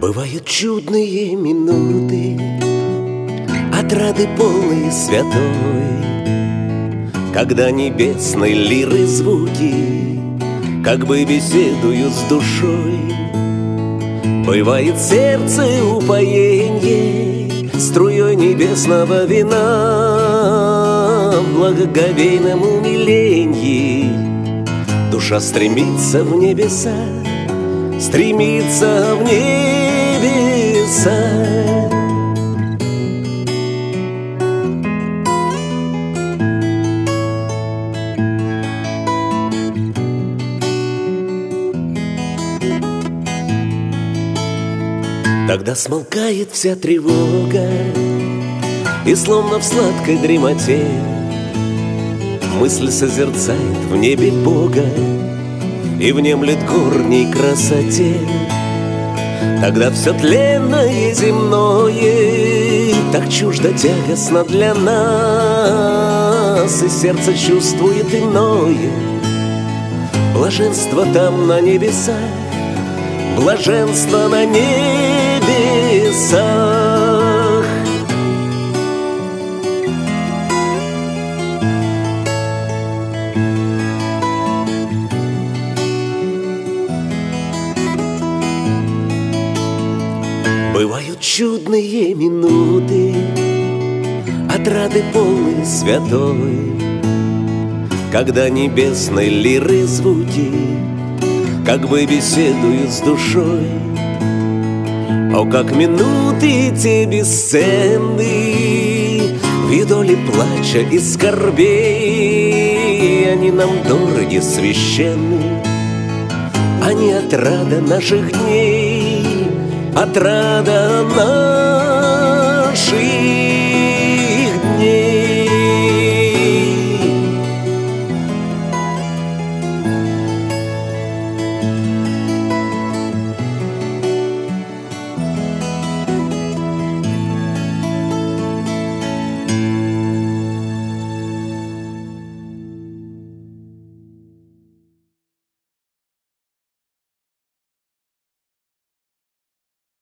Бывают чудные минуты, отрады полные святой, когда небесной лиры звуки как бы беседуют с душой. Бывает сердце упоенье струей небесного вина, в благоговейном умиленье душа стремится в небеса, стремится в небеса. Тогда смолкает вся тревога, и словно в сладкой дремоте мысль созерцает в небе Бога и внемлет горней красоте. Тогда все тленное земное так чуждо тягостно для нас, и сердце чувствует иное блаженство там на небесах, блаженство на небесах. Бывают чудные минуты, отрады полные святой, когда небесной лиры звуки как бы беседуют с душой. О, как минуты те бесценны, в идоле плача и скорбей, они нам дороги, священны, они отрада наших дней, отрада наших.